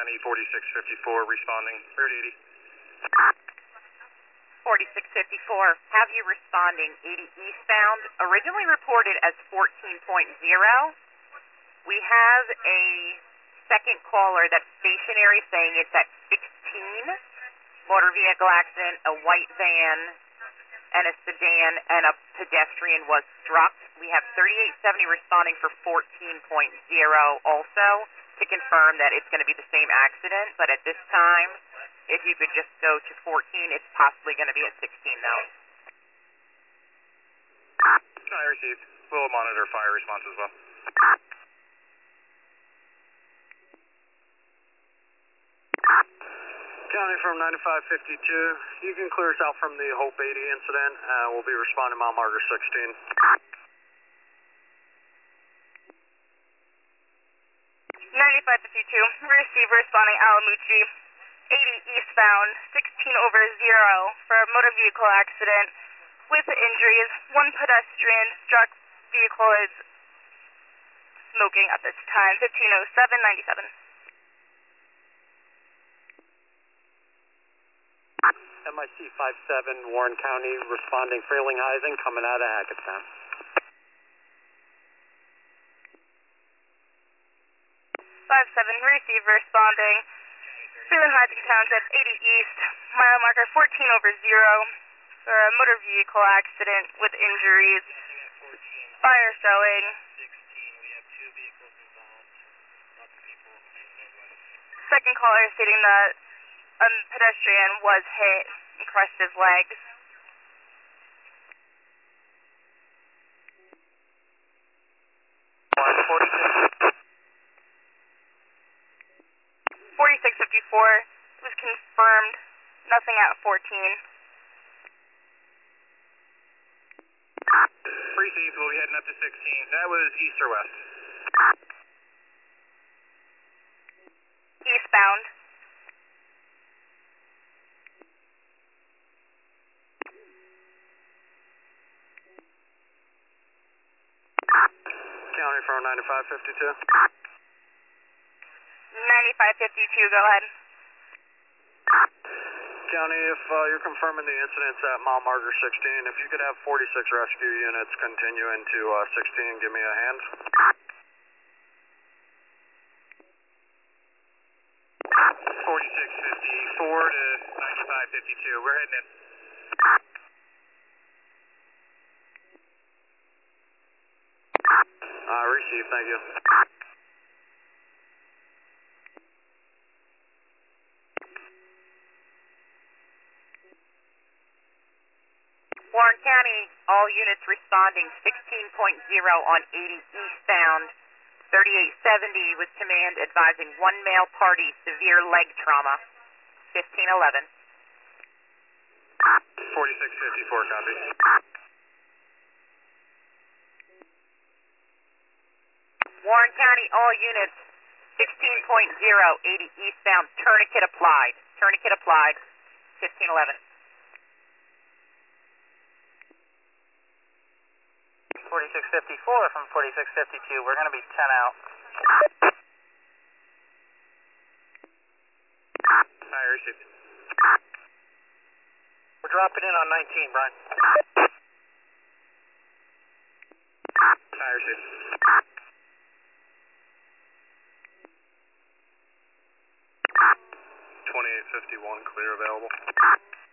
County 4654 responding. Route 80. 4654, have you responding 80 eastbound, originally reported as 14.0. We have a second caller that's stationary saying it's at 16. Motor vehicle accident, a white van and a sedan and a pedestrian was struck. We have 3870 responding for 14.0 also to confirm that it's going to be the same accident, but at this time, if you could just go to 14, it's possibly going to be at 16 now. I received. We'll monitor fire response as well. County from 9552, you can clear us out from the Hope 80 incident. We'll be responding mile marker 16. 9552, receive responding Alamuchi, 80 eastbound, 16/0 for a motor vehicle accident with injuries. One pedestrian struck. Vehicle is smoking at this time. 150797. MIC 57, Warren County, responding Frelinghuysen, coming out of Hackettstown. 57, receive responding Frelinghuysen Township, 80 east, mile marker 14/0 for a motor vehicle accident with injuries. Fire showing. Second caller stating that a pedestrian was hit and crushed his legs. $46.54. 4654 was confirmed. Nothing at 14. Received. We'll be heading up to 16. That was east or west? Eastbound. County from 9552. 9552, go ahead. County, if you're confirming the incidents at mile marker 16, if you could have 46 rescue units continue into 16, give me a hand. 4654 to 9552. We're heading in. Receive, thank you. Warren County, all units responding 16.0 on 80 eastbound. 3870 with command advising one male party, severe leg trauma. 1511. 4654, copy. Warren County, all units 16.0, 80 eastbound, tourniquet applied. Tourniquet applied. 1511. 4654 from 4652, we're going to be 10 out. I received. We're dropping in on 19, Brian. I received. 2851, clear available.